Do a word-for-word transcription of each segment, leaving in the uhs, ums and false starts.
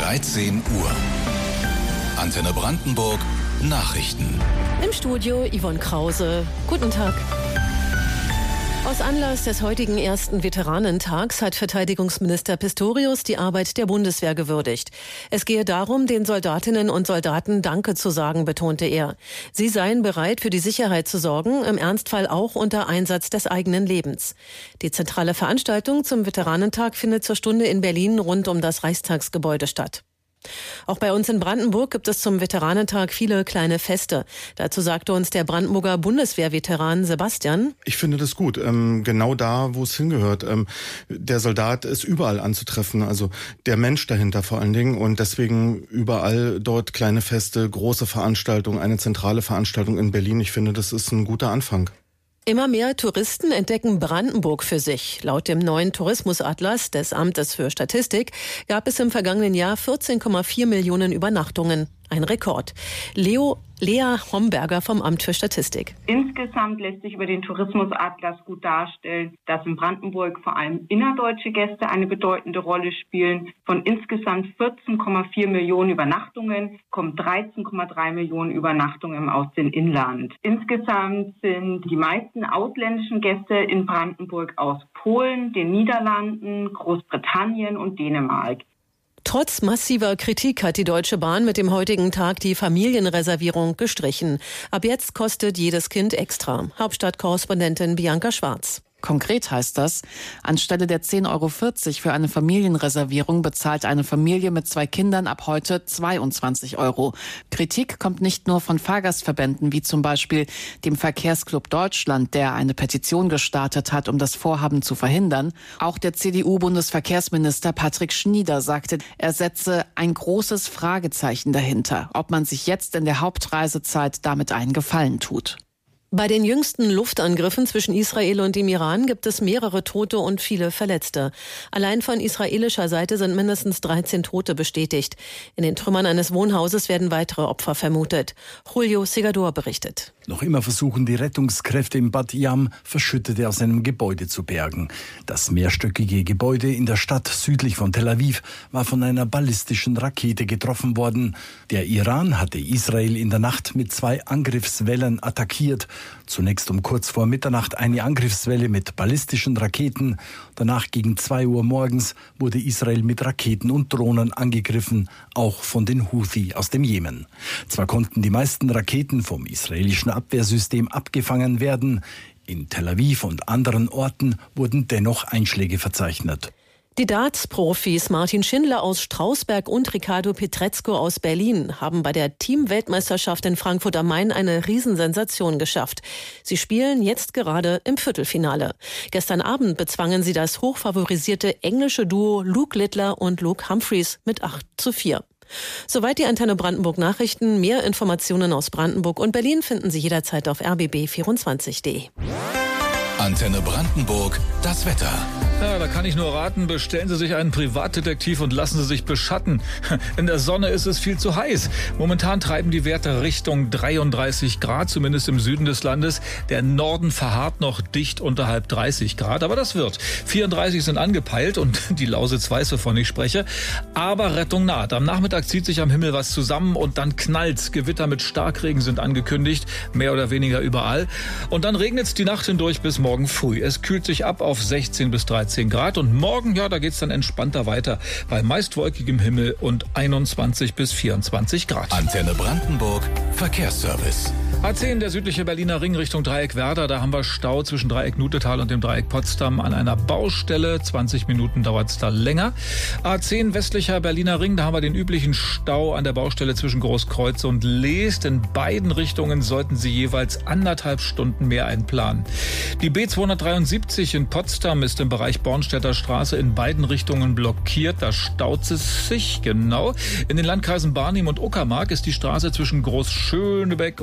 dreizehn Uhr. Antenne Brandenburg Nachrichten. Im Studio Yvonne Krause. Guten Tag. Aus Anlass des heutigen ersten Veteranentags hat Verteidigungsminister Pistorius die Arbeit der Bundeswehr gewürdigt. Es gehe darum, den Soldatinnen und Soldaten Danke zu sagen, betonte er. Sie seien bereit, für die Sicherheit zu sorgen, im Ernstfall auch unter Einsatz des eigenen Lebens. Die zentrale Veranstaltung zum Veteranentag findet zur Stunde in Berlin rund um das Reichstagsgebäude statt. Auch bei uns in Brandenburg gibt es zum Veteranentag viele kleine Feste. Dazu sagte uns der Brandenburger Bundeswehrveteran Sebastian: Ich finde das gut, ähm, genau da, wo es hingehört. Ähm, der Soldat ist überall anzutreffen, also der Mensch dahinter vor allen Dingen. Und deswegen überall dort kleine Feste, große Veranstaltungen, eine zentrale Veranstaltung in Berlin. Ich finde, das ist ein guter Anfang. Immer mehr Touristen entdecken Brandenburg für sich. Laut dem neuen Tourismusatlas des Amtes für Statistik gab es im vergangenen Jahr vierzehn Komma vier Millionen Übernachtungen. Ein Rekord. Leo, Lea Homberger vom Amt für Statistik. Insgesamt lässt sich über den Tourismusatlas gut darstellen, dass in Brandenburg vor allem innerdeutsche Gäste eine bedeutende Rolle spielen. Von insgesamt vierzehn Komma vier Millionen Übernachtungen kommen dreizehn Komma drei Millionen Übernachtungen aus dem Inland. Insgesamt sind die meisten ausländischen Gäste in Brandenburg aus Polen, den Niederlanden, Großbritannien und Dänemark. Trotz massiver Kritik hat die Deutsche Bahn mit dem heutigen Tag die Familienreservierung gestrichen. Ab jetzt kostet jedes Kind extra. Hauptstadtkorrespondentin Bianca Schwarz. Konkret heißt das, anstelle der zehn Euro vierzig für eine Familienreservierung bezahlt eine Familie mit zwei Kindern ab heute zweiundzwanzig Euro. Kritik kommt nicht nur von Fahrgastverbänden wie zum Beispiel dem Verkehrsclub Deutschland, der eine Petition gestartet hat, um das Vorhaben zu verhindern. Auch der C D U-Bundesverkehrsminister Patrick Schnieder sagte, er setze ein großes Fragezeichen dahinter, ob man sich jetzt in der Hauptreisezeit damit einen Gefallen tut. Bei den jüngsten Luftangriffen zwischen Israel und dem Iran gibt es mehrere Tote und viele Verletzte. Allein von israelischer Seite sind mindestens dreizehn Tote bestätigt. In den Trümmern eines Wohnhauses werden weitere Opfer vermutet. Julio Segador berichtet. Noch immer versuchen die Rettungskräfte in Bat Yam, Verschüttete aus einem Gebäude zu bergen. Das mehrstöckige Gebäude in der Stadt südlich von Tel Aviv war von einer ballistischen Rakete getroffen worden. Der Iran hatte Israel in der Nacht mit zwei Angriffswellen attackiert. Zunächst um kurz vor Mitternacht eine Angriffswelle mit ballistischen Raketen. Danach gegen zwei Uhr morgens wurde Israel mit Raketen und Drohnen angegriffen, auch von den Houthi aus dem Jemen. Zwar konnten die meisten Raketen vom israelischen Abwehrsystem abgefangen werden. In Tel Aviv und anderen Orten wurden dennoch Einschläge verzeichnet. Die Darts-Profis Martin Schindler aus Strausberg und Riccardo Pietrezco aus Berlin haben bei der Teamweltmeisterschaft in Frankfurt am Main eine Riesensensation geschafft. Sie spielen jetzt gerade im Viertelfinale. Gestern Abend bezwangen sie das hochfavorisierte englische Duo Luke Littler und Luke Humphreys mit acht zu vier. Soweit die Antenne Brandenburg Nachrichten. Mehr Informationen aus Brandenburg und Berlin finden Sie jederzeit auf r b b vierundzwanzig punkt d e. Antenne Brandenburg, das Wetter. Ja, da kann ich nur raten, bestellen Sie sich einen Privatdetektiv und lassen Sie sich beschatten. In der Sonne ist es viel zu heiß. Momentan treiben die Werte Richtung dreiunddreißig Grad, zumindest im Süden des Landes. Der Norden verharrt noch dicht unterhalb dreißig Grad, aber das wird. vierunddreißig sind angepeilt und die Lausitz weiß, wovon ich spreche. Aber Rettung naht. Am Nachmittag zieht sich am Himmel was zusammen und dann knallt's. Gewitter mit Starkregen sind angekündigt, mehr oder weniger überall. Und dann regnet's die Nacht hindurch bis morgen früh. Es kühlt sich ab auf sechzehn bis dreizehn Grad und morgen, ja, da geht's dann entspannter weiter bei meist wolkigem Himmel und einundzwanzig bis vierundzwanzig Grad. Antenne Brandenburg, Verkehrsservice. A zehn, der südliche Berliner Ring Richtung Dreieck Werder. Da haben wir Stau zwischen Dreieck Nutetal und dem Dreieck Potsdam an einer Baustelle. zwanzig Minuten dauert es da länger. A zehn, westlicher Berliner Ring. Da haben wir den üblichen Stau an der Baustelle zwischen Großkreuz und Leest. In beiden Richtungen sollten Sie jeweils anderthalb Stunden mehr einplanen. Die B zweihundertdreiundsiebzig in Potsdam ist im Bereich Bornstädter Straße in beiden Richtungen blockiert. Da staut es sich, genau. In den Landkreisen Barnim und Uckermark ist die Straße zwischen Großschönebeck und dem Abzug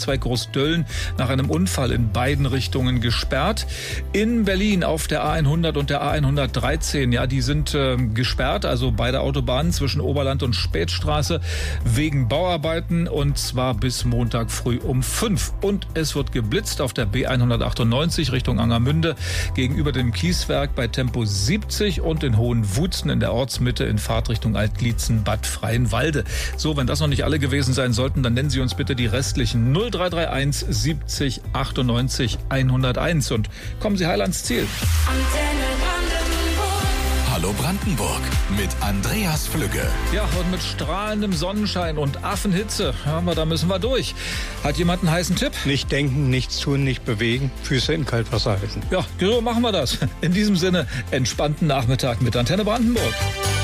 Zugsweig Großdölln nach einem Unfall in beiden Richtungen gesperrt. In Berlin auf der A hundert und der A hundertdreizehn, ja, die sind äh, gesperrt, also beide Autobahnen zwischen Oberland und Spätstraße wegen Bauarbeiten, und zwar bis Montag früh um fünf. Und es wird geblitzt auf der B hundertachtundneunzig Richtung Angermünde gegenüber dem Kieswerk bei Tempo siebzig und in Hohenwutzen in der Ortsmitte in Fahrtrichtung Altglietzen Bad Freienwalde. So, wenn das noch nicht alle gewesen sein sollten, dann nennen Sie uns bitte die restlichen null drei drei eins siebzig achtundneunzig hunderteins und kommen Sie heil ans Ziel. Hallo Brandenburg mit Andreas Flügge. Ja, und mit strahlendem Sonnenschein und Affenhitze, ja, da müssen wir durch. Hat jemand einen heißen Tipp? Nicht denken, nichts tun, nicht bewegen, Füße in Kaltwasser halten. Ja, so machen wir das. In diesem Sinne, entspannten Nachmittag mit Antenne Brandenburg.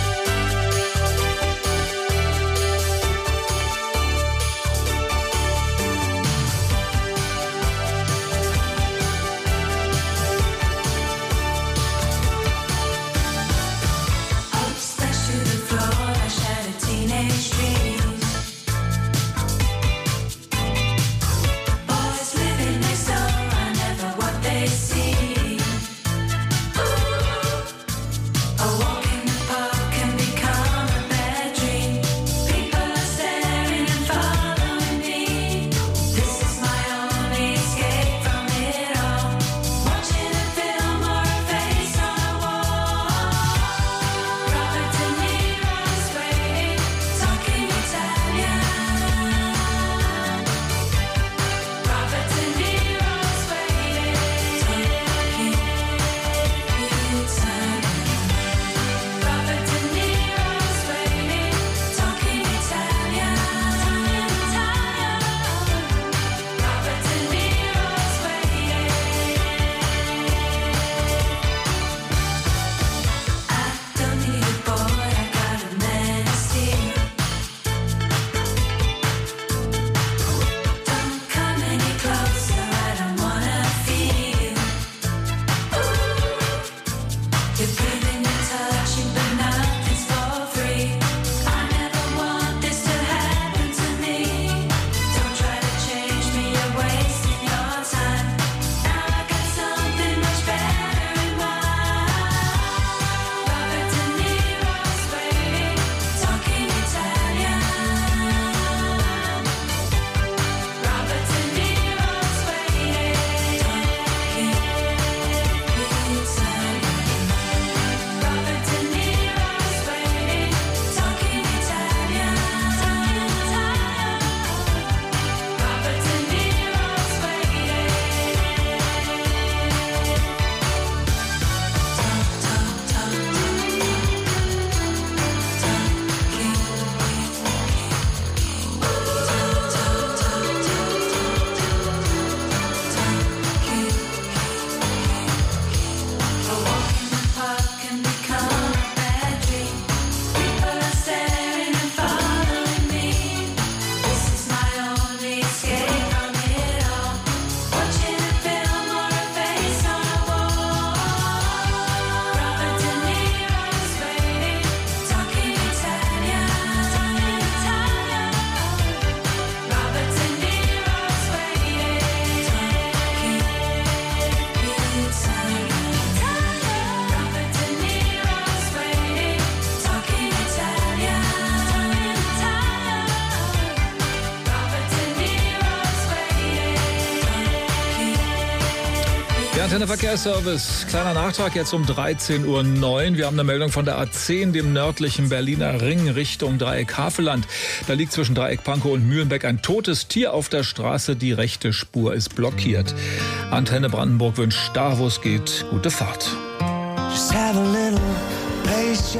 Antenne Verkehrsservice. Kleiner Nachtrag jetzt um dreizehn Uhr neun. Wir haben eine Meldung von der A zehn, dem nördlichen Berliner Ring Richtung Dreieck Havelland. Da liegt zwischen Dreieck Pankow und Mühlenbeck ein totes Tier auf der Straße. Die rechte Spur ist blockiert. Antenne Brandenburg wünscht da, wo es geht, gute Fahrt. Just have a little patience.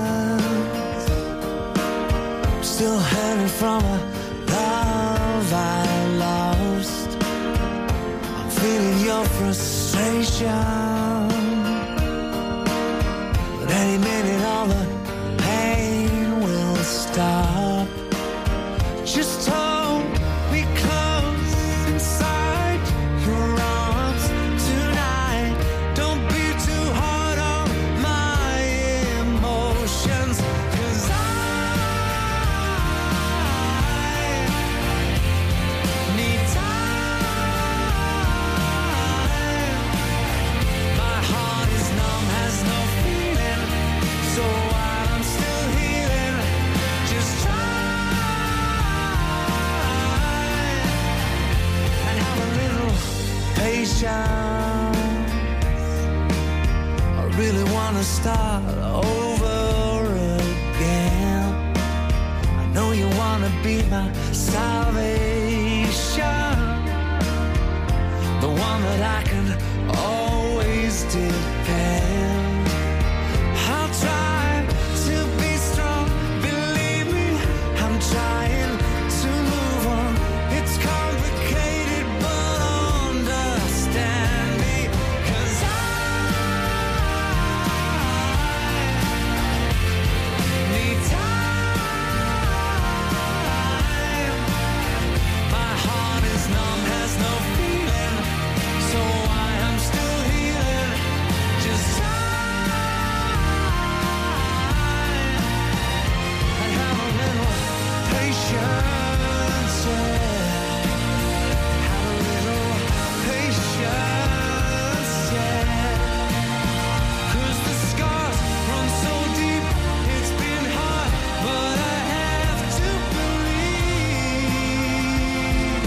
Still hanging from a love I lost. I'm feeling your frustration. But any minute all the pain will stop. Just hold me close inside your arms tonight. Don't be too hard on my emotions, 'cause I need time. I really wanna start over again. I know you wanna be my salvation, the one that I can always depend. I'll try to be strong, believe me, I'm trying to move on. It's complicated, but understand me, 'cause I need time. My heart is numb, has no feeling, so I am still healing. Just time and have a little patience, yeah. Have a little patience, yeah. 'Cause the scars run so deep, it's been hard, but I have to believe.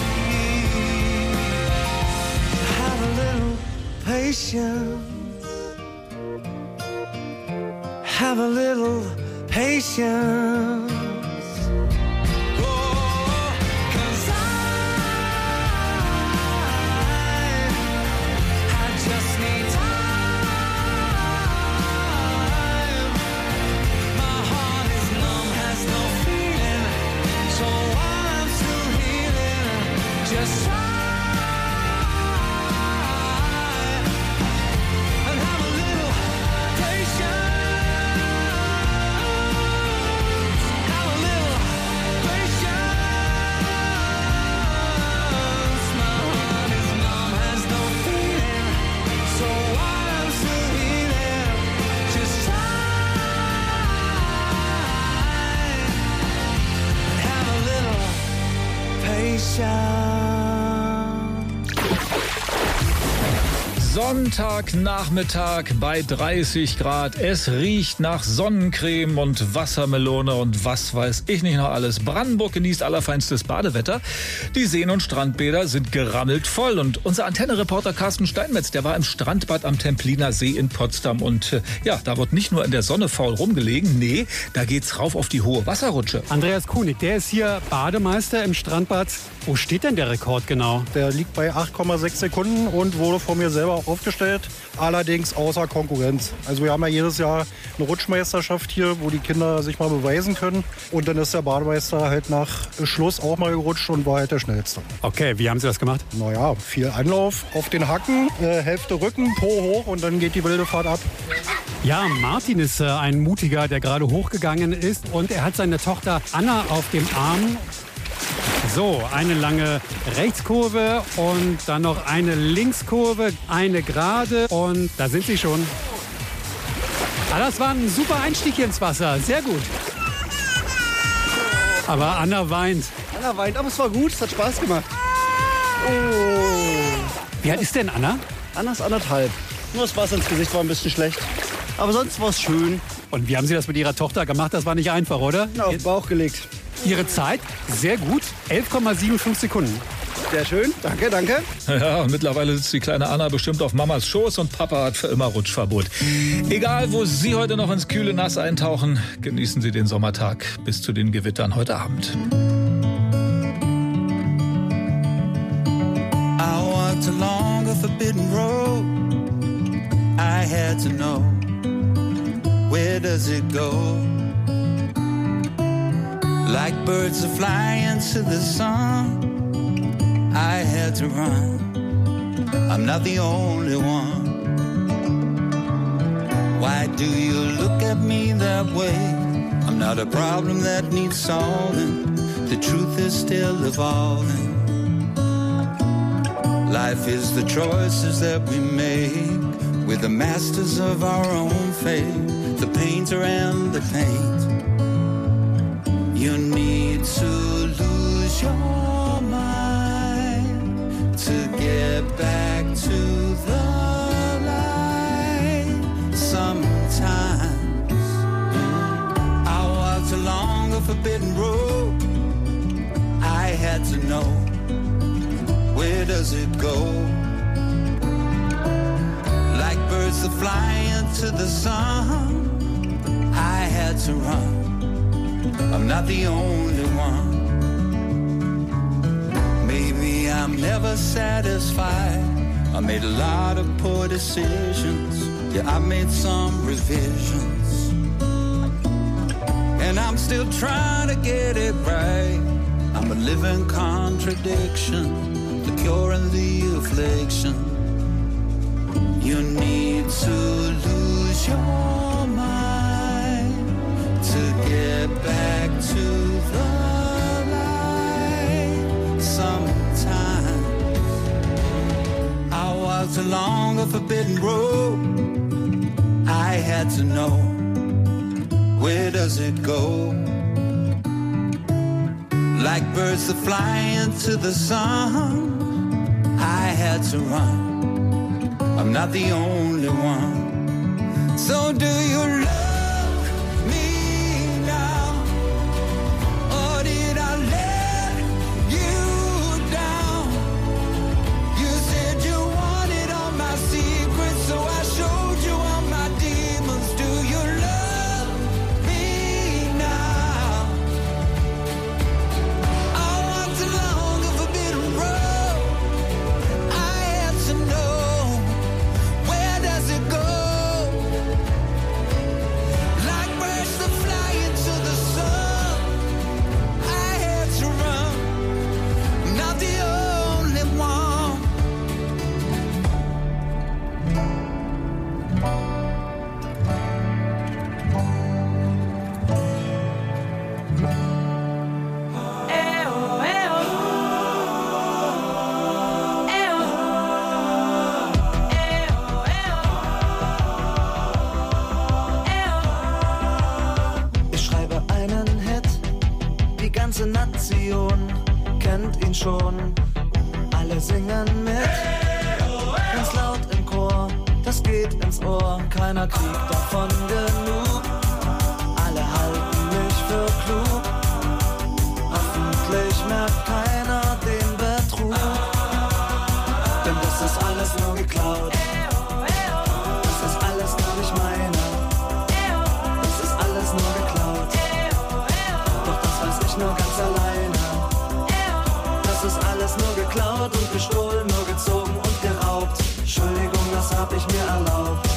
Have a little patience. Have a little patience. Oh, 'cause I, I just need time. My heart is numb, has no feeling, so I'm still healing. Just try and have a little patience. Have a little patience. My heart is numb, has no feeling, so I'm still healing. Just try and have a little patience. Sonntagnachmittag bei dreißig Grad. Es riecht nach Sonnencreme und Wassermelone und was weiß ich nicht noch alles. Brandenburg genießt allerfeinstes Badewetter. Die Seen- und Strandbäder sind gerammelt voll. Und unser Antenne-Reporter Carsten Steinmetz, der war im Strandbad am Templiner See in Potsdam. Und äh, ja, da wird nicht nur in der Sonne faul rumgelegen. Nee, da geht's rauf auf die hohe Wasserrutsche. Andreas Kunig, der ist hier Bademeister im Strandbad. Wo steht denn der Rekord genau? Der liegt bei acht Komma sechs Sekunden und wurde von mir selber aufgestellt, allerdings außer Konkurrenz. Also wir haben ja jedes Jahr eine Rutschmeisterschaft hier, wo die Kinder sich mal beweisen können. Und dann ist der Bademeister halt nach Schluss auch mal gerutscht und war halt der Schnellste. Okay, wie haben Sie das gemacht? Naja, viel Anlauf auf den Hacken, äh, Hälfte Rücken, Po hoch und dann geht die wilde Fahrt ab. Ja, Martin ist äh, ein Mutiger, der gerade hochgegangen ist und er hat seine Tochter Anna auf dem Arm. So, eine lange Rechtskurve und dann noch eine Linkskurve, eine gerade und da sind sie schon. Ah, das war ein super Einstieg ins Wasser, sehr gut. Aber Anna weint. Anna weint, aber es war gut, es hat Spaß gemacht. Oh. Wie alt ist denn Anna? Anna ist anderthalb. Nur das Wasser ins Gesicht war ein bisschen schlecht. Aber sonst war es schön. Und wie haben Sie das mit Ihrer Tochter gemacht? Das war nicht einfach, oder? Ja, auf den Bauch gelegt. Ihre Zeit? Sehr gut. elf Komma fünfundsiebzig Sekunden. Sehr schön. Danke, danke. Ja, und mittlerweile sitzt die kleine Anna bestimmt auf Mamas Schoß und Papa hat für immer Rutschverbot. Egal, wo Sie heute noch ins kühle Nass eintauchen, genießen Sie den Sommertag bis zu den Gewittern heute Abend. I walked along a forbidden road. I had to know, where does it go? Like birds that fly into the sun, I had to run. I'm not the only one. Why do you look at me that way? I'm not a problem that needs solving. The truth is still evolving. Life is the choices that we make. We're the masters of our own fate. The painter and the paint. You need to lose your mind to get back to the light. Sometimes I walked along a forbidden road. I had to know, where does it go? birds that fly into the sun. I had to run. I'm not the only one. Maybe I'm never satisfied. I made a lot of poor decisions. Yeah, I made some revisions. And I'm still trying to get it right. I'm a living contradiction, the cure and the affliction. You need to lose your mind to get back to the light. Sometimes I walked along a forbidden road. I had to know, where does it go? Like birds that fly into the sun, I had to run. I'm not the only one. So do you love me now? Or did I let you down? You said you wanted all my secrets, so I showed you all my demons. Do you love me now? I walked along a forbidden road. I had to know, where does it go? Like birds that fly into the sun, I had to run. I'm not the only one. Ich schreibe einen Hit, die ganze Nation kennt ihn schon. Alle singen mit, ganz laut im Chor, das geht ins Ohr. Keiner kriegt davon genug, alle halten mich für klug. Hoffentlich merkt keiner den Betrug, denn das ist alles nur geklaut. Das ist alles gar nicht meine. Das ist alles nur geklaut. Doch das weiß ich nur ganz alleine. Das ist alles nur geklaut und gestohlen, nur gezogen und geraubt. Entschuldigung, das hab ich mir erlaubt.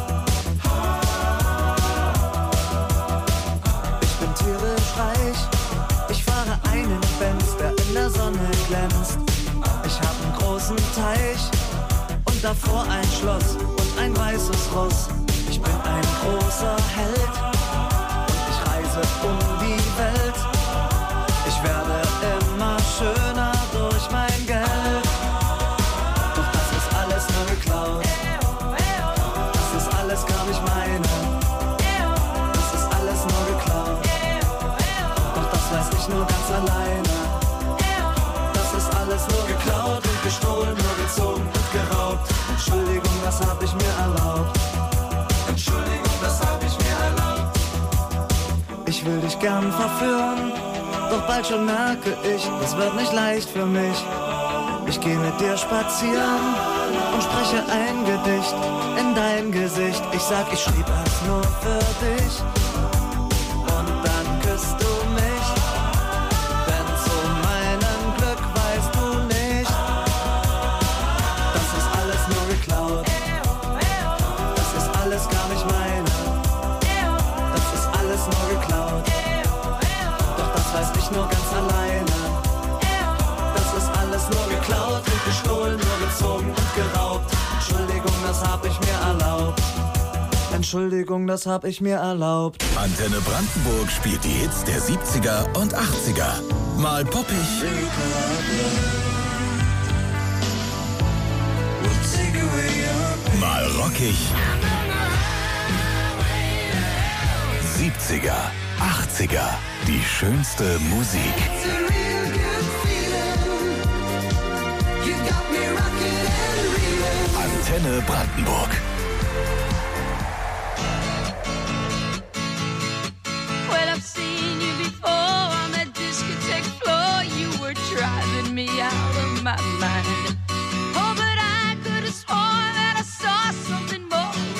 Ich bin tierisch reich. Ich fahre einen Benz, der in der Sonne glänzt. Ich hab einen großen Teich und davor ein Schloss und ein weißes Ross. Ich bin ein großer Held und ich reise um die Welt. Ich werde immer schöner durch mein Geld. Doch das ist alles nur geklaut. Das ist alles gar nicht meine. Das ist alles nur geklaut. Doch das weiß ich nur ganz alleine. Das ist alles nur geklaut und gestohlen, nur gezogen und geraubt. Entschuldigung, das hab ich mir erlaubt. Entschuldigung, das hab ich mir erlaubt. Ich will dich gern verführen, doch bald schon merke ich, es wird nicht leicht für mich. Ich geh mit dir spazieren und spreche ein Gedicht in dein Gesicht. Ich sag, ich schrieb es nur für dich und dann küsst du mich. Denn zu meinem Glück weißt du nicht, das ist alles nur geklaut. Das ist alles gar nicht meine. Das ist alles nur geklaut. Doch das weiß ich nur ganz alleine. Das ist alles nur geklaut und gestohlen, nur gezogen und geraubt. Entschuldigung, das hab ich mir erlaubt. Entschuldigung, das hab ich mir erlaubt. Antenne Brandenburg spielt die Hits der siebziger und achtziger. Mal poppig, mal rockig. siebziger, achtziger, die schönste Musik. Antenne Brandenburg. Well, I've seen you before on that discotheque floor. You were driving me out of my mind. Oh, but I could have sworn that I saw something more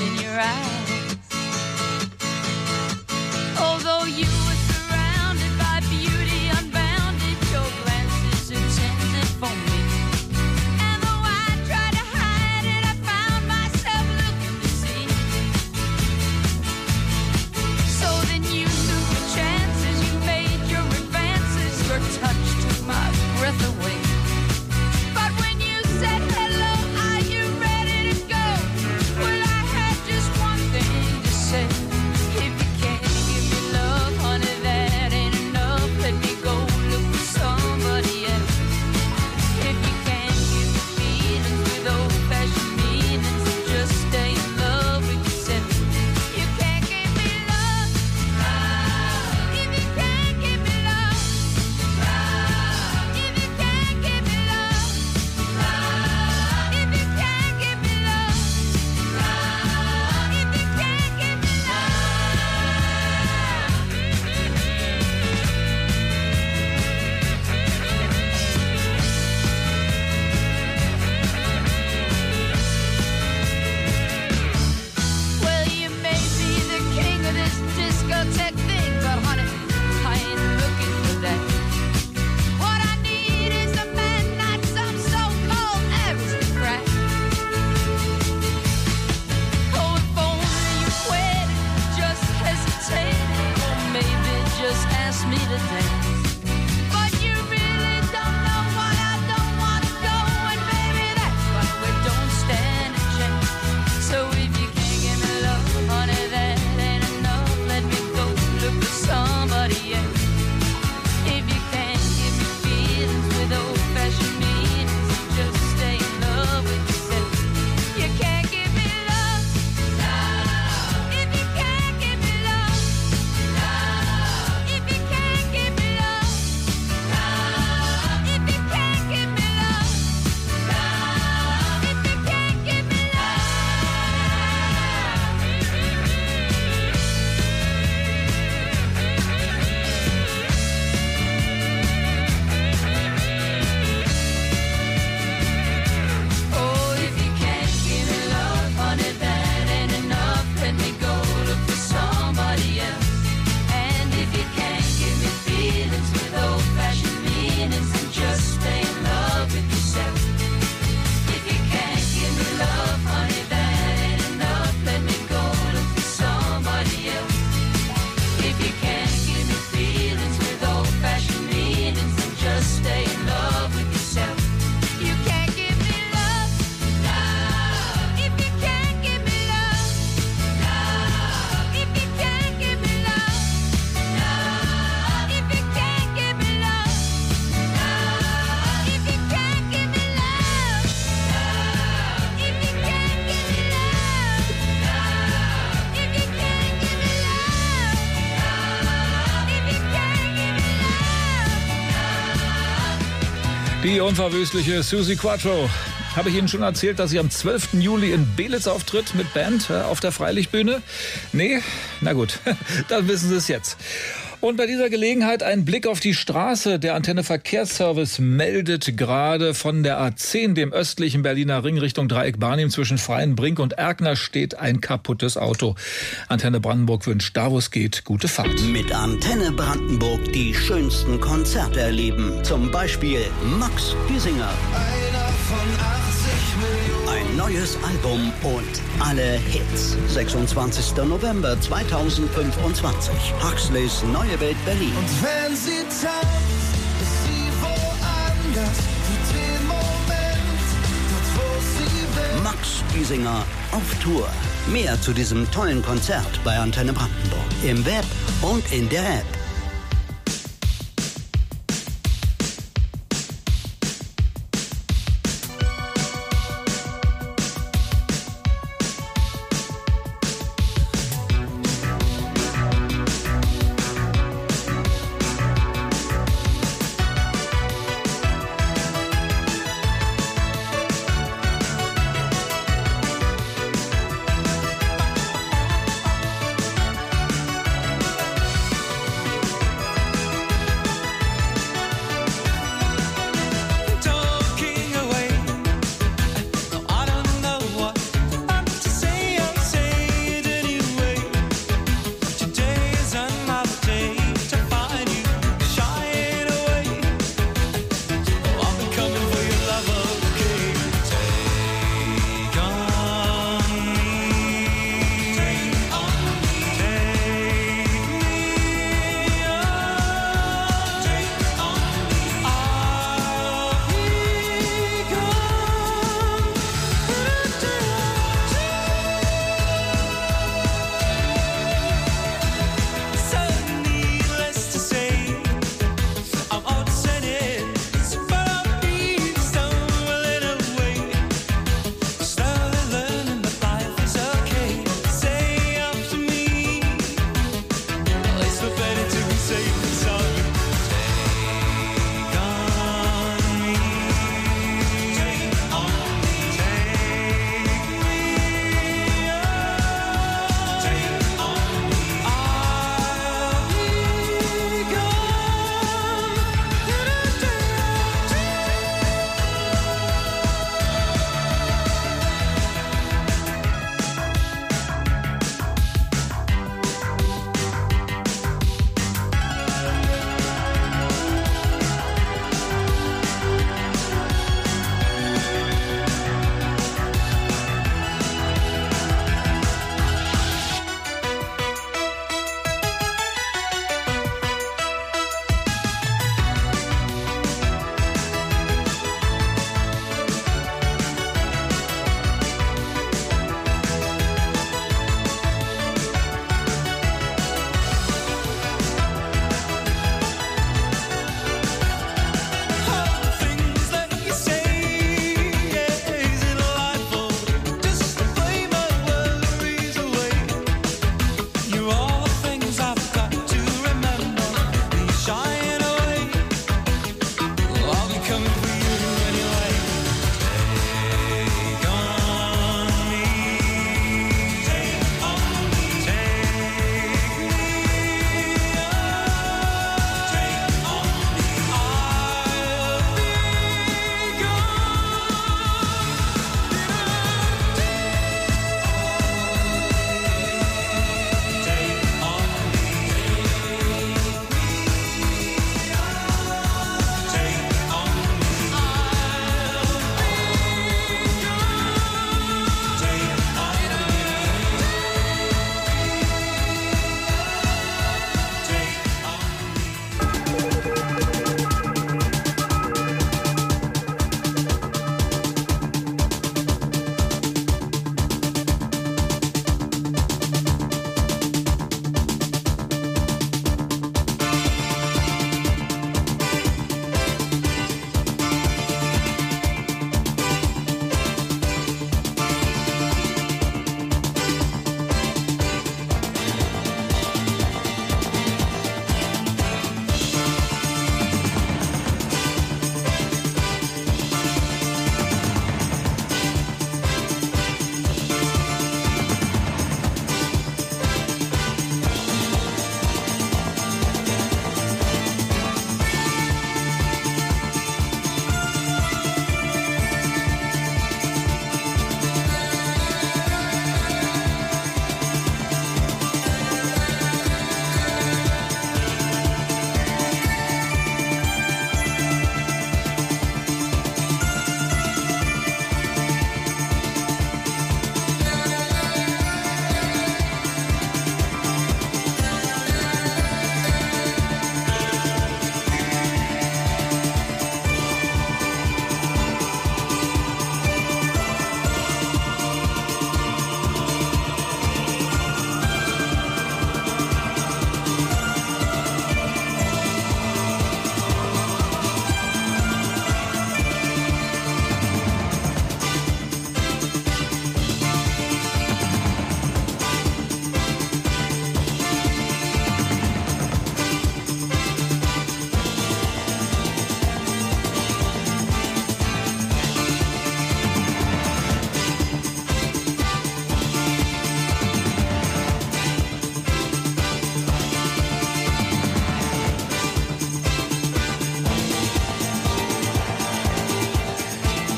Die unverwüstliche Suzi Quatro. Habe ich Ihnen schon erzählt, dass sie am zwölften Juli in Belitz auftritt mit Band äh, auf der Freilichtbühne? Nee? Na gut, dann wissen Sie es jetzt. Und bei dieser Gelegenheit ein Blick auf die Straße. Der Antenne Verkehrsservice meldet gerade von der A zehn, dem östlichen Berliner Ring Richtung Dreieck Barnim zwischen Freienbrink und Erkner steht ein kaputtes Auto. Antenne Brandenburg wünscht, da wo es geht, gute Fahrt. Mit Antenne Brandenburg die schönsten Konzerte erleben. Zum Beispiel Max Giesinger. Einer von achtzig Millionen. Ein neues Album und alle Hits. sechsundzwanzigster November zweitausendfünfundzwanzig. Huxleys Neue Welt Berlin. Und wenn sie tanzt, ist sie woanders. Für den Moment, dort wo sie will. Max Giesinger auf Tour. Mehr zu diesem tollen Konzert bei Antenne Brandenburg. Im Web und in der App.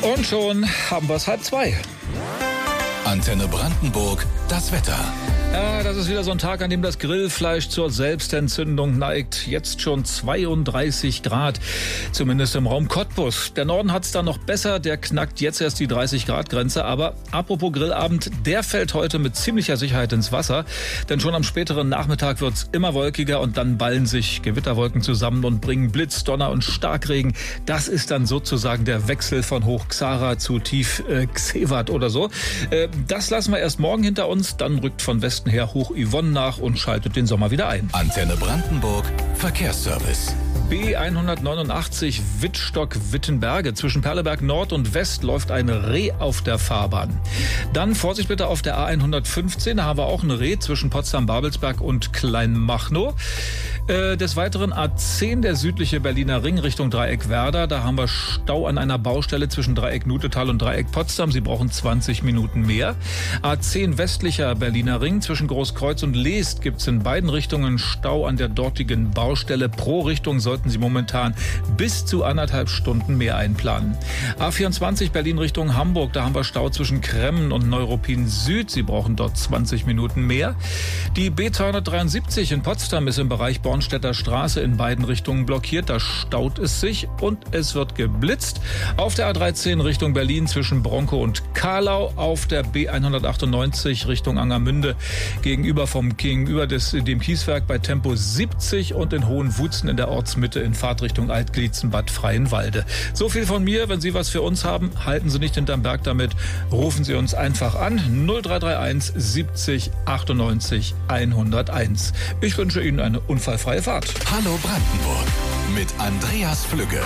Und schon haben wir es halb zwei. Antenne Brandenburg, das Wetter. Ja, das ist wieder so ein Tag, an dem das Grillfleisch zur Selbstentzündung neigt. Jetzt schon zweiunddreißig Grad, zumindest im Raum Cottbus. Der Norden hat's dann noch besser, der knackt jetzt erst die dreißig Grad Grenze. Aber apropos Grillabend, der fällt heute mit ziemlicher Sicherheit ins Wasser. Denn schon am späteren Nachmittag wird's immer wolkiger und dann ballen sich Gewitterwolken zusammen und bringen Blitz, Donner und Starkregen. Das ist dann sozusagen der Wechsel von Hoch Xara zu Tief äh, Xevat oder so. Äh, das lassen wir erst morgen hinter uns, dann rückt von Westen her Hoch Yvonne nach und schaltet den Sommer wieder ein. Antenne Brandenburg, Verkehrsservice. B hundertneunundachtzig Wittstock-Wittenberge. Zwischen Perleberg Nord und West läuft ein Reh auf der Fahrbahn. Dann Vorsicht bitte auf der A hundertfünfzehn. Da haben wir auch ein Reh zwischen Potsdam-Babelsberg und Kleinmachnow. Äh, des Weiteren A zehn, der südliche Berliner Ring Richtung Dreieck Werder. Da haben wir Stau an einer Baustelle zwischen Dreieck Nutetal und Dreieck Potsdam. Sie brauchen zwanzig Minuten mehr. A zehn westlicher Berliner Ring zwischen Großkreuz und Leest gibt es in beiden Richtungen Stau an der dortigen Baustelle. Pro Richtung sollten Sie momentan bis zu anderthalb Stunden mehr einplanen. A vierundzwanzig Berlin Richtung Hamburg. Da haben wir Stau zwischen Kremmen und Neuruppin Süd. Sie brauchen dort zwanzig Minuten mehr. Die B zweihundertdreiundsiebzig in Potsdam ist im Bereich Bornstädter Straße in beiden Richtungen blockiert. Da staut es sich und es wird geblitzt. Auf der A dreizehn Richtung Berlin zwischen Bronkow und Kahlau. Auf der B hundertachtundneunzig Richtung Angermünde gegenüber vom gegenüber des, dem Kieswerk bei Tempo siebzig und in Hohenwutzen in der Ortsmitte in Fahrtrichtung Altglietzen-Bad Freienwalde. So viel von mir. Wenn Sie was für uns haben, halten Sie nicht hinterm Berg damit. Rufen Sie uns einfach an. null drei drei eins siebzig achtundneunzig hunderteins. Ich wünsche Ihnen eine unfallfreie Fahrt. Hallo Brandenburg mit Andreas Flügge.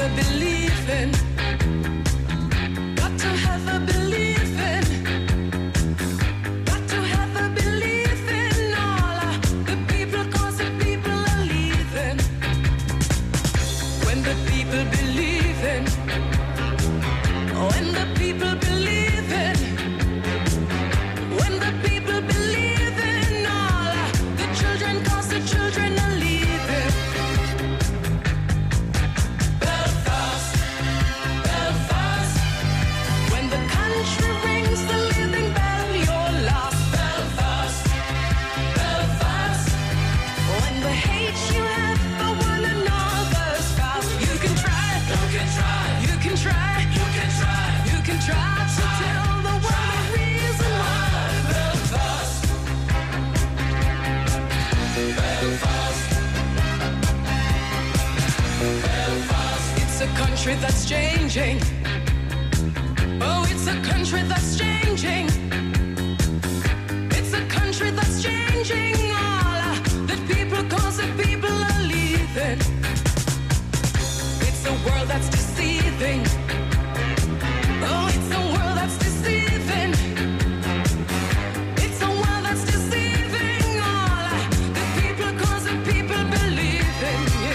a belief in. Got to have a belief in. Got to have a belief in all of the people, 'cause the people are leaving. When the people believe in. When the people believe in. When the people believe in all of the children, 'cause the children are leaving. Belfast, Belfast. When the country rings the living bell, you're lost. Belfast, Belfast. When the hate you have for one another's past, you can try, you can try, you can try, you can try, you can try to tell the world the reason why. Belfast, Belfast, Belfast. It's a country that's changing. Oh, it's a country that's changing. It's a country that's changing. All of the people, 'cause the people are leaving. It's a world that's deceiving. Oh, it's a world that's deceiving. It's a world that's deceiving. All of the people, 'cause the people believe in you.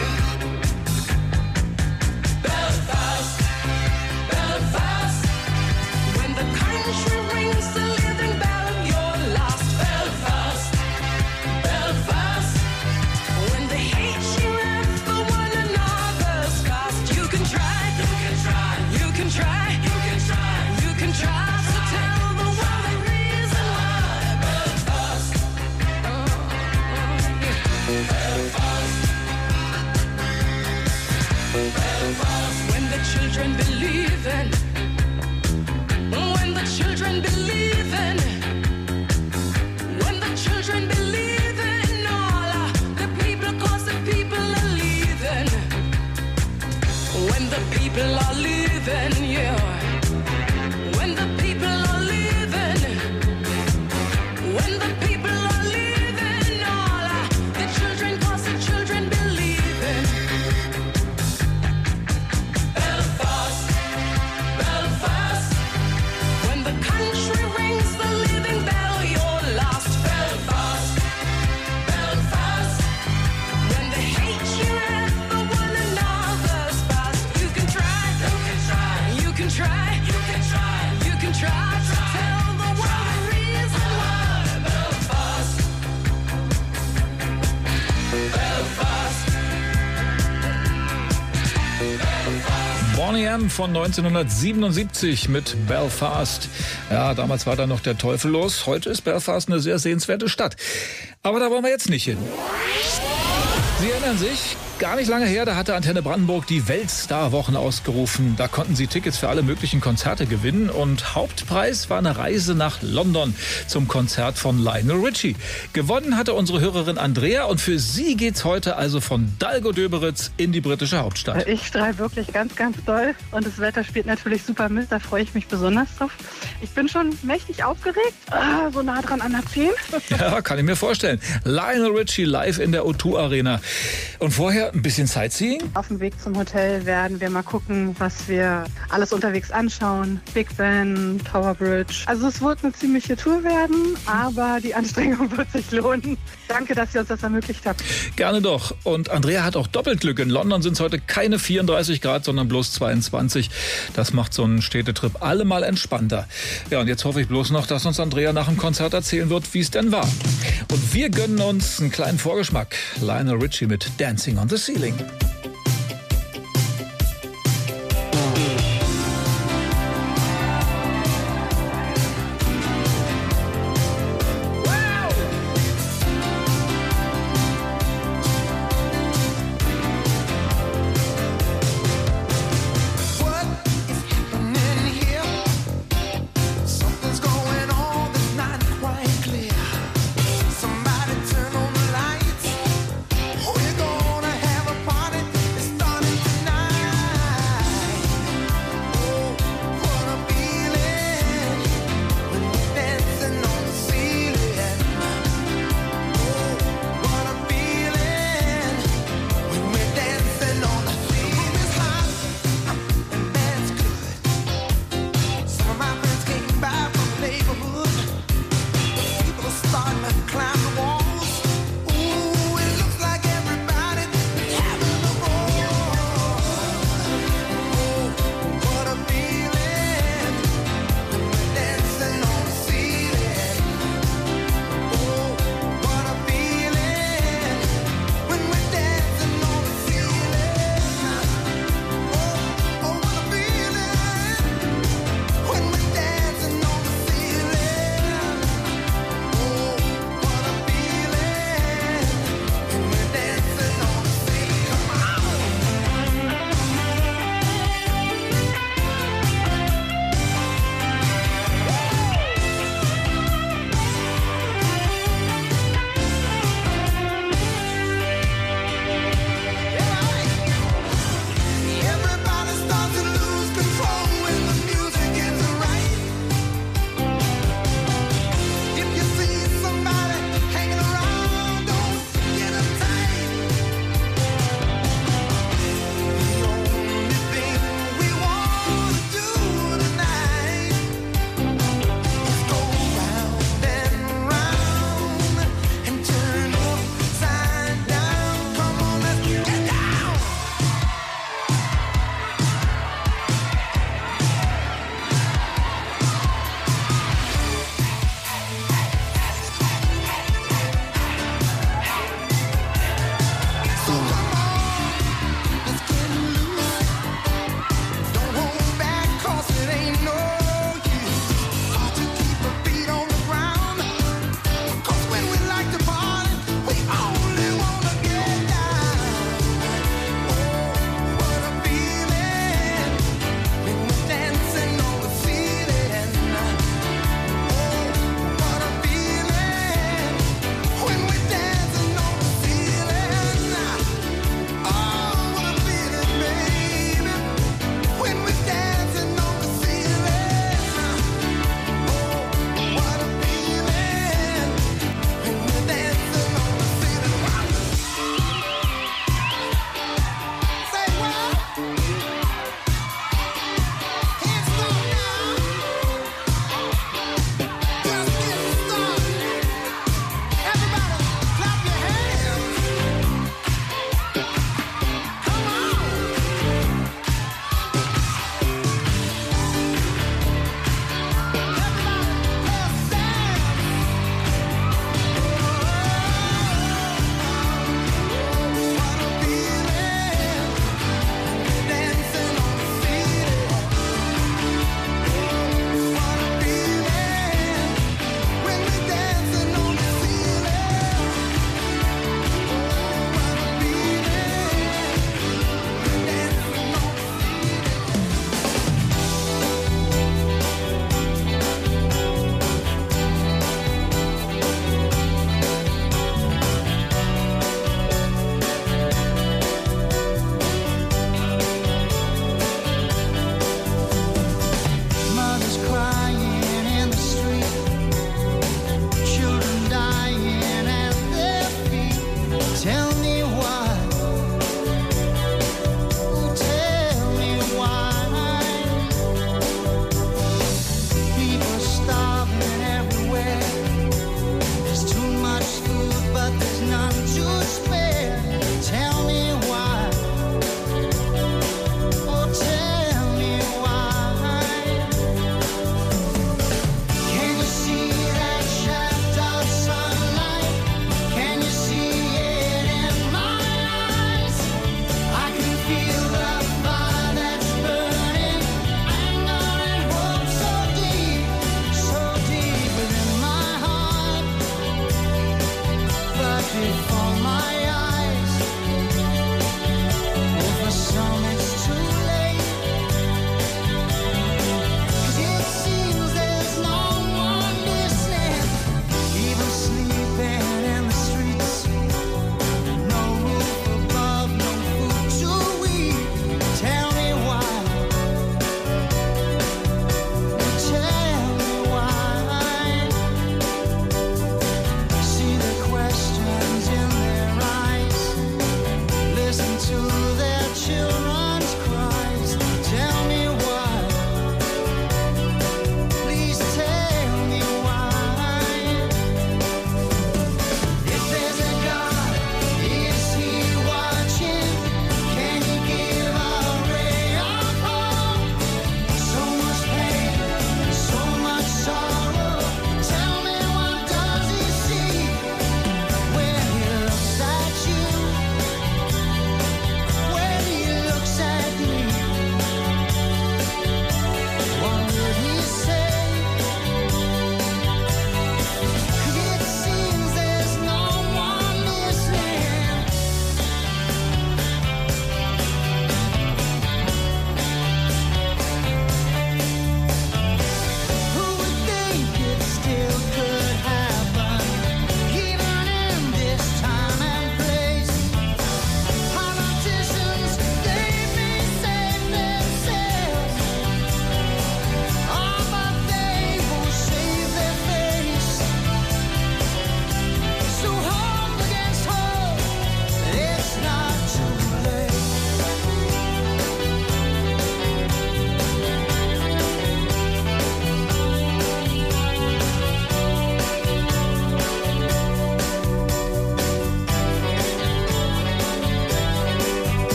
Belfast, Belfast. When the country rings the living bell, you're lost. Belfast, Belfast. When the hate you have for one another's past, you can try, you can try, you can try, you can try, you can try to tell the world the reason why. Belfast, oh, oh, yeah. Belfast, Belfast. When the children believe in. When the children believe in. When the children believe in all of the people, 'cause the people are leaving. When the people are leaving, yeah. When the people are leaving. When the people are leaving, all of the children, 'cause the children believe in. Belfast, Belfast. When the country rings the living bell, you're lost. Belfast, Belfast. When the hate you have for one another's past, you can try, you can try, you can try, you can try, you can try to tell the world the reason why. Belfast, Belfast, Belfast. Boney M. von neunzehnhundertsiebenundsiebzig mit Belfast. Ja, damals war da noch der Teufel los. Heute ist Belfast eine sehr sehenswerte Stadt. Aber da wollen wir jetzt nicht hin. Sie erinnern sich, gar nicht lange her, da hatte Antenne Brandenburg die Weltstar-Wochen ausgerufen. Da konnten Sie Tickets für alle möglichen Konzerte gewinnen. Und Hauptpreis war eine Reise nach London zum Konzert von Lionel Richie. Gewonnen hatte unsere Hörerin Andrea. Und für sie geht's heute also von Dalgo-Döberitz in die britische Hauptstadt. Ich strahle wirklich ganz, ganz doll. Und das Wetter spielt natürlich super mit. Da freue ich mich besonders drauf. Ich bin schon mächtig aufgeregt. Ah, so nah dran an der zehn. Ja, kann ich mir vorstellen. Lionel Richie live in der O zwei Arena. Und vorher ein bisschen Sightseeing? Auf dem Weg zum Hotel werden wir mal gucken, was wir alles unterwegs anschauen. Big Ben, Tower Bridge. Also es wird eine ziemliche Tour werden, aber die Anstrengung wird sich lohnen. Danke, dass ihr uns das ermöglicht habt. Gerne doch. Und Andrea hat auch Doppelglück. In London sind es heute keine vierunddreißig Grad, sondern bloß zweiundzwanzig. Das macht so einen Städtetrip allemal entspannter. Ja, und jetzt hoffe ich bloß noch, dass uns Andrea nach dem Konzert erzählen wird, wie es denn war. Und wir gönnen uns einen kleinen Vorgeschmack. Lionel Richie mit Dancing on the Ceiling. Somebody turn on the lights. Oh, you're gonna have a party.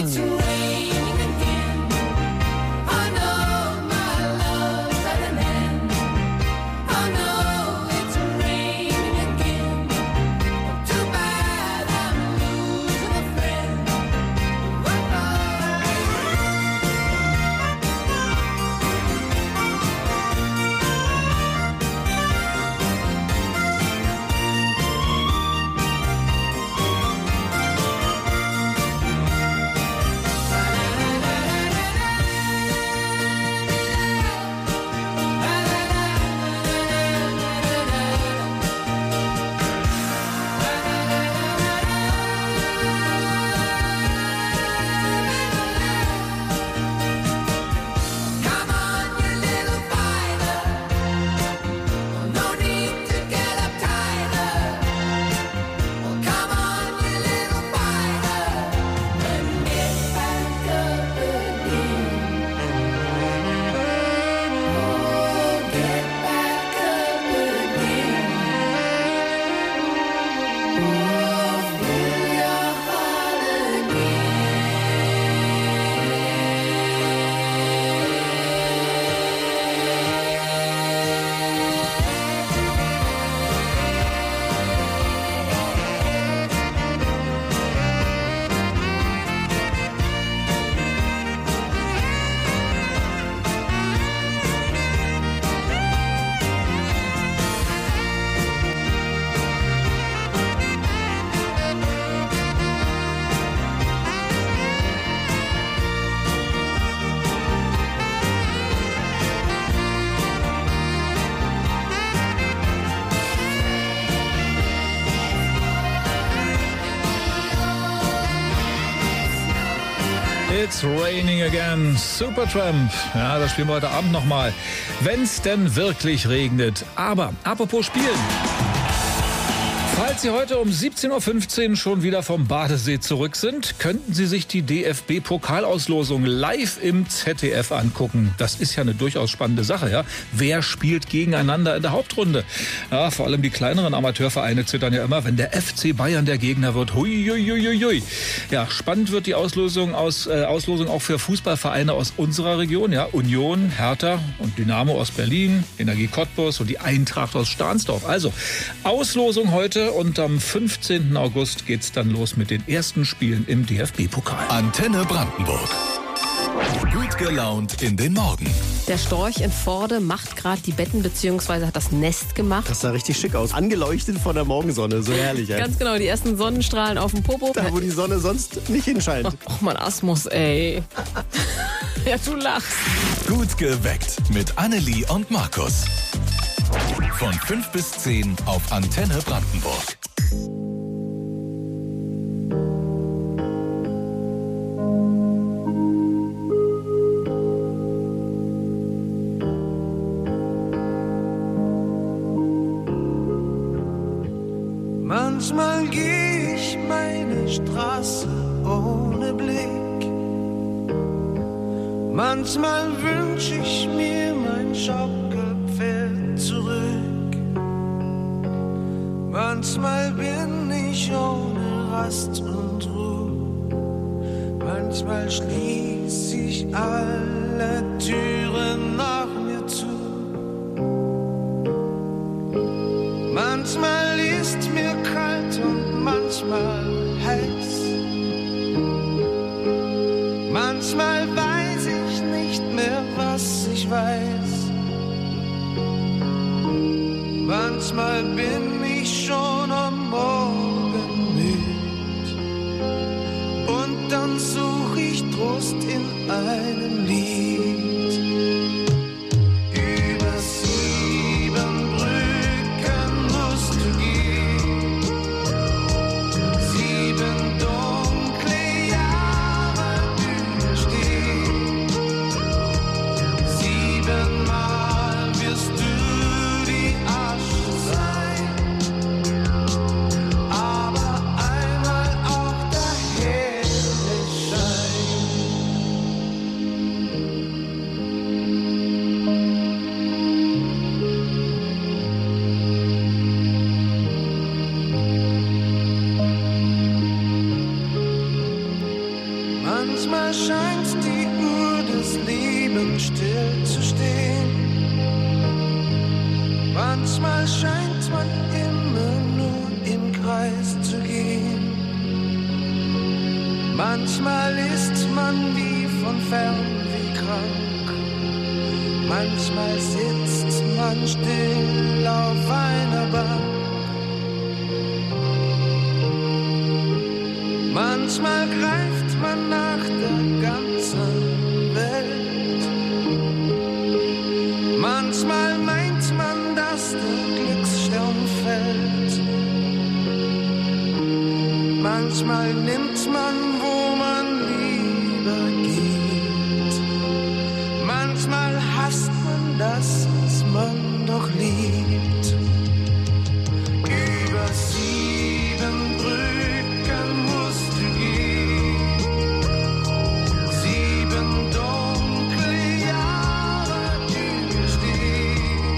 It's Raining Again, Supertramp. Ja, das spielen wir heute Abend nochmal, wenn es denn wirklich regnet. Aber apropos Spielen. Falls Sie heute um siebzehn Uhr fünfzehn schon wieder vom Badesee zurück sind, könnten Sie sich die D F B-Pokalauslosung live im Z D F angucken. Das ist ja eine durchaus spannende Sache, ja. Wer spielt gegeneinander in der Hauptrunde? Ja, vor allem die kleineren Amateurvereine zittern ja immer, wenn der F C Bayern der Gegner wird. Hui, hui, hui, hui. Ja, spannend wird die Auslosung, aus, äh, Auslosung auch für Fußballvereine aus unserer Region, ja. Union, Hertha und Dynamo aus Berlin, Energie Cottbus und die Eintracht aus Stahnsdorf. Also, Auslosung heute. Und am fünfzehnten August geht's dann los mit den ersten Spielen im D F B-Pokal. Antenne Brandenburg. Gut gelaunt in den Morgen. Der Storch in Vorde macht gerade die Betten bzw. hat das Nest gemacht. Das sah richtig schick aus. Angeleuchtet von der Morgensonne. So herrlich. Ey. Ganz genau, die ersten Sonnenstrahlen auf dem Popo. Da, wo die Sonne sonst nicht hinscheint. Ach, mein Asmus, ey. Ja, du lachst. Gut geweckt mit Annelie und Markus. Von fünf bis zehn auf Antenne Brandenburg. Manchmal geh ich meine Straße ohne Blick. Manchmal wünsch ich mir mein Schaukelpferd zurück. Manchmal bin ich ohne Rast und Ruhe. Manchmal schließ ich alle Türen nach mir zu. Manchmal ist mir kalt und manchmal heiß. Manchmal weiß ich nicht mehr, was ich weiß. Manchmal bin ich schon am Morgen müd. Und dann such ich Trost in einem Lied. Über sieben Brücken musst du gehen. Sieben dunkle Jahre überstehen. Siebenmal wirst du die Asche sein, aber einmal auch der helle Schein. Manchmal scheint die Uhr des Lebens still zu stehen. Manchmal scheint man immer nur im Kreis zu gehen. Manchmal ist man wie von Fernweh krank. Manchmal sitzt man still auf einer Bank. Manchmal greift man nach der ganzen Welt. Manchmal meint man, dass der Glücksstern fällt. Manchmal nimmt man, wo man lieber geht. Manchmal hasst man das, was man doch liebt. Über sieben Brücken musst du gehen. Sieben dunkle Jahre überstehen.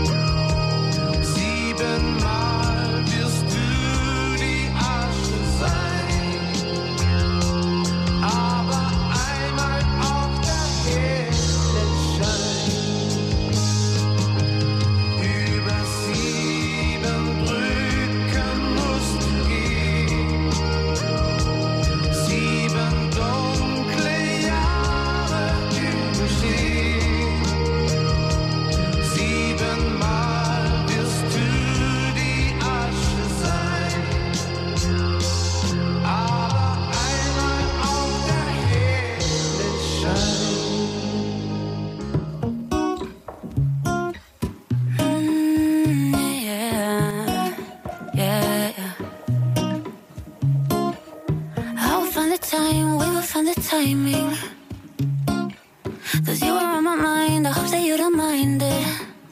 Siebenmal wirst du die Asche sein. Aber einmal auf der Erde scheint. Über sieben Brücken musst du gehen. Sieben dunkle Jahre überstehen. Siebenmal wirst du die Asche sein. Aber einmal auf der Erde scheint. Yeah, yeah, yeah. I'll find the time, we will find the timing. Cause you are on my mind, I hope that you don't mind it.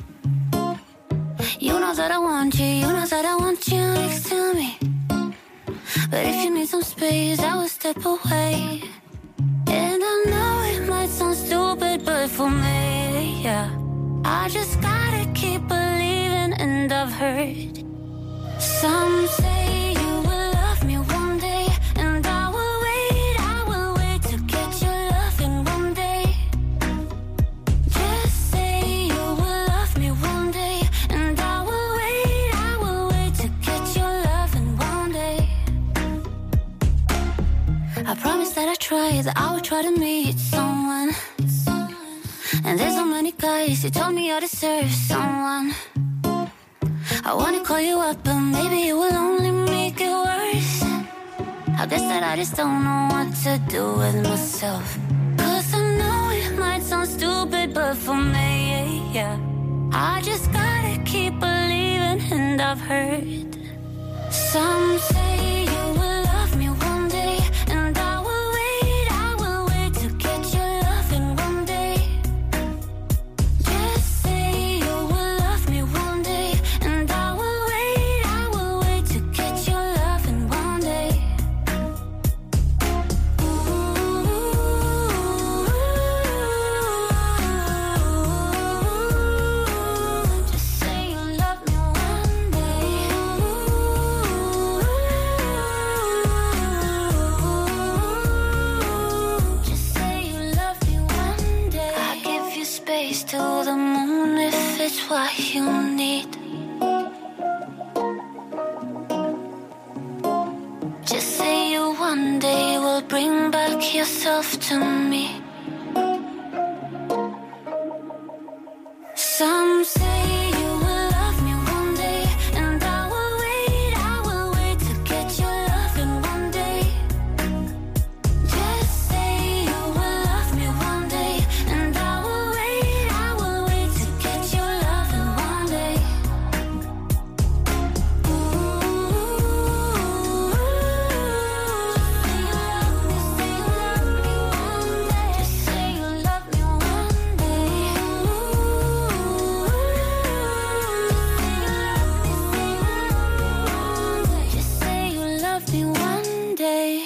You know that I want you, you know that I want you next to me. But if you need some space, I will step away. And I know it might sound stupid, but for me, yeah, I just gotta keep believing. And I've heard some say you will love me one day, and I will wait, I will wait to get your loving one day. Just say you will love me one day, and I will wait, I will wait to get your loving one day. I promise that I try, that I will try to meet someone. And there's so many guys who told me I deserve someone. I wanna call you up, but maybe it will only make it worse. I guess that I just don't know what to do with myself. Cause I know it might sound stupid, but for me, yeah, I just gotta keep believing. And I've heard some say you will love me one day, and I will wait, I will wait to get your loving one day. Just say you will love me one day, and I will wait, I will wait to get your loving one day. Just say you love me one day. Just say you love me one day. I give you space to the moon if it's what you need. Just say you one day will bring back yourself to me. Some say you will love me one day, and I will wait, I will wait to get your loving one day. Just say you will love me one day, and I will wait, I will wait to get your loving one day. Just say you love me one day. Just say you love me one day.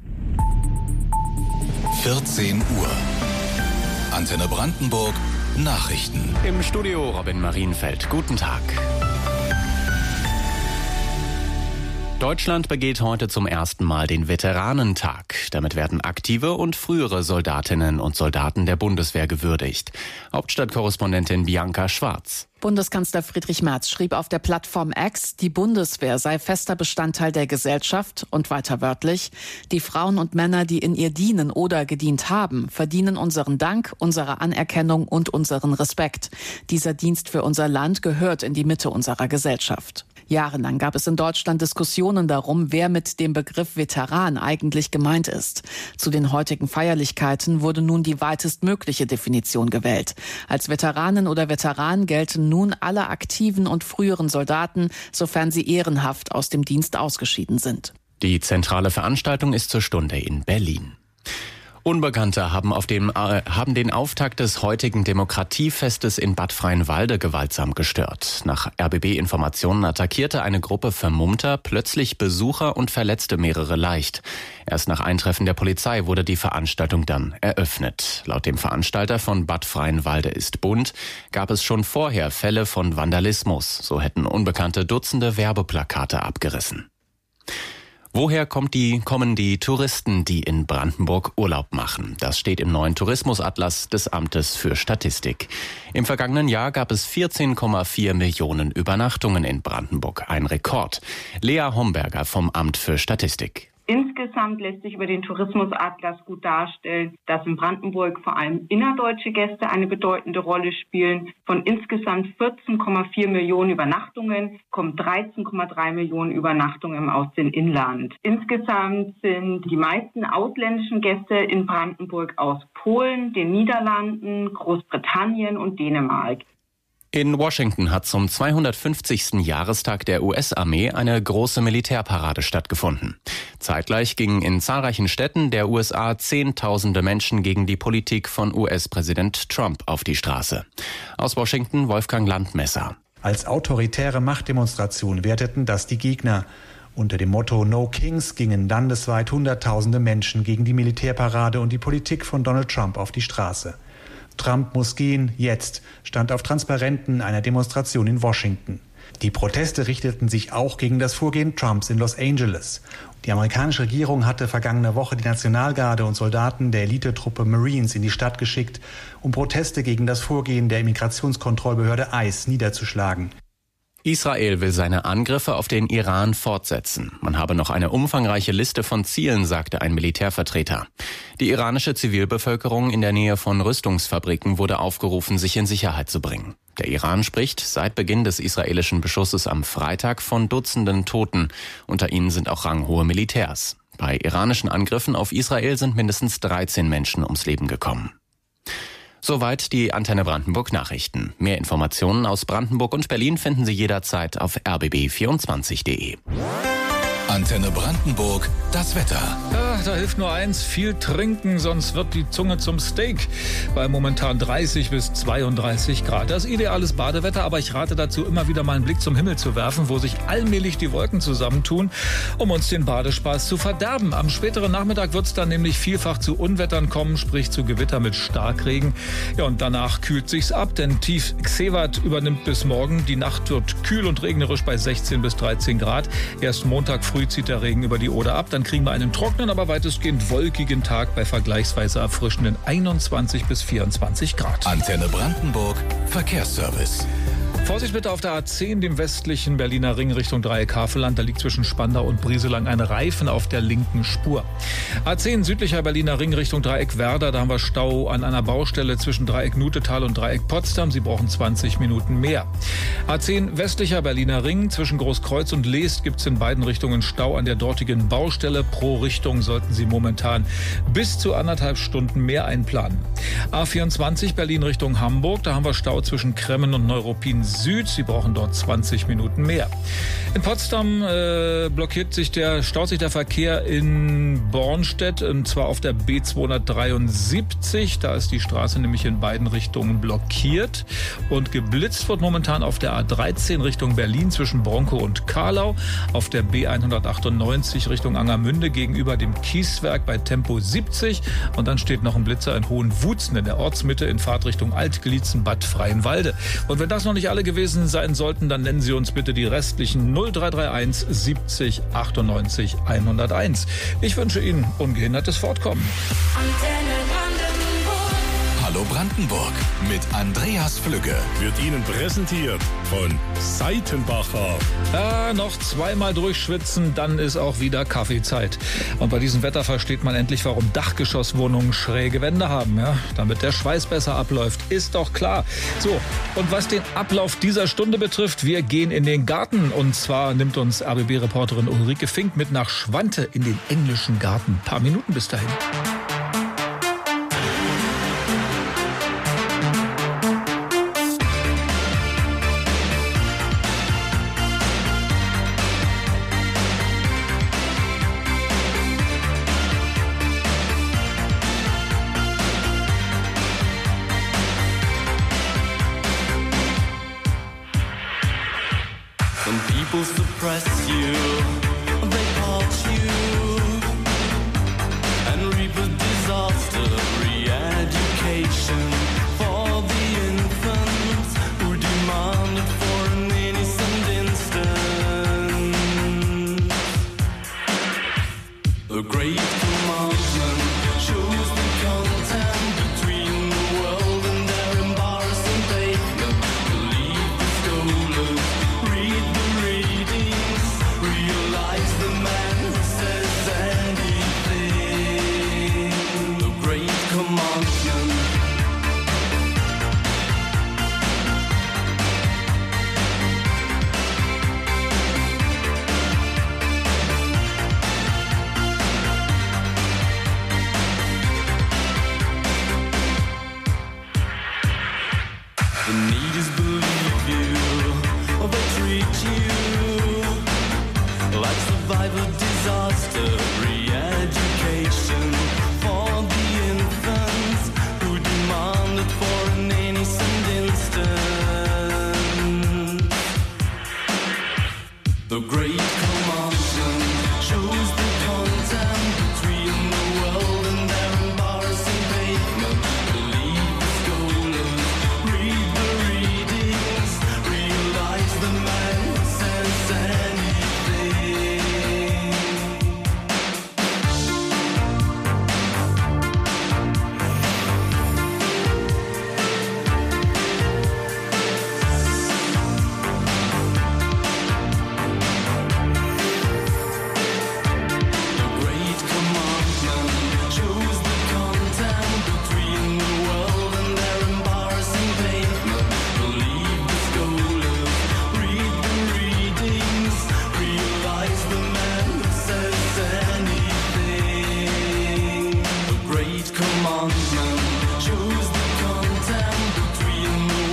vierzehn Uhr. Antenne Brandenburg. Nachrichten. Im Studio Robin Marienfeld. Guten Tag. Deutschland begeht heute zum ersten Mal den Veteranentag. Damit werden aktive und frühere Soldatinnen und Soldaten der Bundeswehr gewürdigt. Hauptstadtkorrespondentin Bianca Schwarz. Bundeskanzler Friedrich Merz schrieb auf der Plattform X, die Bundeswehr sei fester Bestandteil der Gesellschaft und weiter wörtlich, die Frauen und Männer, die in ihr dienen oder gedient haben, verdienen unseren Dank, unsere Anerkennung und unseren Respekt. Dieser Dienst für unser Land gehört in die Mitte unserer Gesellschaft. Jahrelang gab es in Deutschland Diskussionen darum, wer mit dem Begriff Veteran eigentlich gemeint ist. Zu den heutigen Feierlichkeiten wurde nun die weitestmögliche Definition gewählt. Als Veteranin oder Veteran gelten nun alle aktiven und früheren Soldaten, sofern sie ehrenhaft aus dem Dienst ausgeschieden sind. Die zentrale Veranstaltung ist zur Stunde in Berlin. Unbekannte haben, auf dem, äh, haben den Auftakt des heutigen Demokratiefestes in Bad Freienwalde gewaltsam gestört. Nach R B B-Informationen attackierte eine Gruppe Vermummter plötzlich Besucher und verletzte mehrere leicht. Erst nach Eintreffen der Polizei wurde die Veranstaltung dann eröffnet. Laut dem Veranstalter von Bad Freienwalde ist bunt, gab es schon vorher Fälle von Vandalismus. So hätten Unbekannte Dutzende Werbeplakate abgerissen. Woher kommt die, kommen die Touristen, die in Brandenburg Urlaub machen? Das steht im neuen Tourismusatlas des Amtes für Statistik. Im vergangenen Jahr gab es vierzehn Komma vier Millionen Übernachtungen in Brandenburg. Ein Rekord. Lea Homberger vom Amt für Statistik. Insgesamt lässt sich über den Tourismusatlas gut darstellen, dass in Brandenburg vor allem innerdeutsche Gäste eine bedeutende Rolle spielen. Von insgesamt vierzehn Komma vier Millionen Übernachtungen kommen dreizehn Komma drei Millionen Übernachtungen aus dem Inland. Insgesamt sind die meisten ausländischen Gäste in Brandenburg aus Polen, den Niederlanden, Großbritannien und Dänemark. In Washington hat zum zweihundertfünfzigsten Jahrestag der U S-Armee eine große Militärparade stattgefunden. Zeitgleich gingen in zahlreichen Städten der U S A Zehntausende Menschen gegen die Politik von U S-Präsident Trump auf die Straße. Aus Washington Wolfgang Landmesser. Als autoritäre Machtdemonstration werteten das die Gegner. Unter dem Motto No Kings gingen landesweit Hunderttausende Menschen gegen die Militärparade und die Politik von Donald Trump auf die Straße. Trump muss gehen, jetzt, stand auf Transparenten einer Demonstration in Washington. Die Proteste richteten sich auch gegen das Vorgehen Trumps in Los Angeles. Die amerikanische Regierung hatte vergangene Woche die Nationalgarde und Soldaten der Elitetruppe Marines in die Stadt geschickt, um Proteste gegen das Vorgehen der Immigrationskontrollbehörde ICE niederzuschlagen. Israel will seine Angriffe auf den Iran fortsetzen. Man habe noch eine umfangreiche Liste von Zielen, sagte ein Militärvertreter. Die iranische Zivilbevölkerung in der Nähe von Rüstungsfabriken wurde aufgerufen, sich in Sicherheit zu bringen. Der Iran spricht seit Beginn des israelischen Beschusses am Freitag von Dutzenden Toten. Unter ihnen sind auch ranghohe Militärs. Bei iranischen Angriffen auf Israel sind mindestens dreizehn Menschen ums Leben gekommen. Soweit die Antenne Brandenburg Nachrichten. Mehr Informationen aus Brandenburg und Berlin finden Sie jederzeit auf r b b vierundzwanzig punkt de. Antenne Brandenburg, das Wetter. Ja, da hilft nur eins, viel trinken, sonst wird die Zunge zum Steak. Bei momentan dreißig bis zweiunddreißig Grad. Das ist ideales Badewetter, aber ich rate dazu, immer wieder mal einen Blick zum Himmel zu werfen, wo sich allmählich die Wolken zusammentun, um uns den Badespaß zu verderben. Am späteren Nachmittag wird es dann nämlich vielfach zu Unwettern kommen, sprich zu Gewitter mit Starkregen. Ja, und danach kühlt sich's ab, denn Tief Xewat übernimmt bis morgen. Die Nacht wird kühl und regnerisch bei sechzehn bis dreizehn Grad. Erst Montag früh zieht der Regen über die Oder ab. Dann kriegen wir einen trockenen, aber weitestgehend wolkigen Tag bei vergleichsweise erfrischenden einundzwanzig bis vierundzwanzig Grad. Antenne Brandenburg, Verkehrsservice. Vorsicht bitte auf der A zehn, dem westlichen Berliner Ring Richtung Dreieck Havelland. Da liegt zwischen Spandau und Brieselang ein Reifen auf der linken Spur. A zehn, südlicher Berliner Ring Richtung Dreieck Werder. Da haben wir Stau an einer Baustelle zwischen Dreieck Nutetal und Dreieck Potsdam. Sie brauchen zwanzig Minuten mehr. A zehn, westlicher Berliner Ring. Zwischen Großkreuz und Leest gibt es in beiden Richtungen Stau an der dortigen Baustelle. Pro Richtung sollten Sie momentan bis zu anderthalb Stunden mehr einplanen. A vierundzwanzig, Berlin Richtung Hamburg. Da haben wir Stau zwischen Kremmen und Neuruppin Süd. Sie brauchen dort zwanzig Minuten mehr. In Potsdam äh, blockiert sich der, staut sich der Verkehr in Bornstedt, und zwar auf der B zweihundertdreiundsiebzig. Da ist die Straße nämlich in beiden Richtungen blockiert. Und geblitzt wird momentan auf der A dreizehn Richtung Berlin zwischen Bronkow und Karlau, auf der B hundertachtundneunzig Richtung Angermünde gegenüber dem Kieswerk bei Tempo siebzig. Und dann steht noch ein Blitzer in Hohenwutzen in der Ortsmitte in Fahrtrichtung Altglietzen, Bad Freienwalde. Und wenn das noch nicht alle gewesen sein sollten, dann nennen Sie uns bitte die restlichen null drei drei eins siebzig achtundneunzig hunderteins. Ich wünsche Ihnen ungehindertes Fortkommen. Hallo Brandenburg mit Andreas Flügge. Wird Ihnen präsentiert von Seitenbacher. Ja, noch zweimal durchschwitzen, dann ist auch wieder Kaffeezeit. Und bei diesem Wetter versteht man endlich, warum Dachgeschosswohnungen schräge Wände haben. Ja, damit der Schweiß besser abläuft, ist doch klar. So, und was den Ablauf dieser Stunde betrifft, wir gehen in den Garten. Und zwar nimmt uns R B B-Reporterin Ulrike Fink mit nach Schwante in den englischen Garten. Ein paar Minuten bis dahin. Some people suppress you, they haunt you, and reap a disaster. Re-education for the infants who demand it for an innocent instant. The great commandment shows the content between the world and their embarrassing pavement. Believe the scholars, read the readings, realize the man who says anything. The great commandment. The need is believe you, or they treat you like survivor disaster. Re-education for the infants who demand it for an innocent instant. The great commandment shows the content between the world and their embarrassing pavement. Believe the scholars, read the readings, realize the man who says anything. The great commandment shows the content between the world and their embarrassing pavement. Believe the scholars, read the readings, realize the man who says anything. The great commandment shows the content between the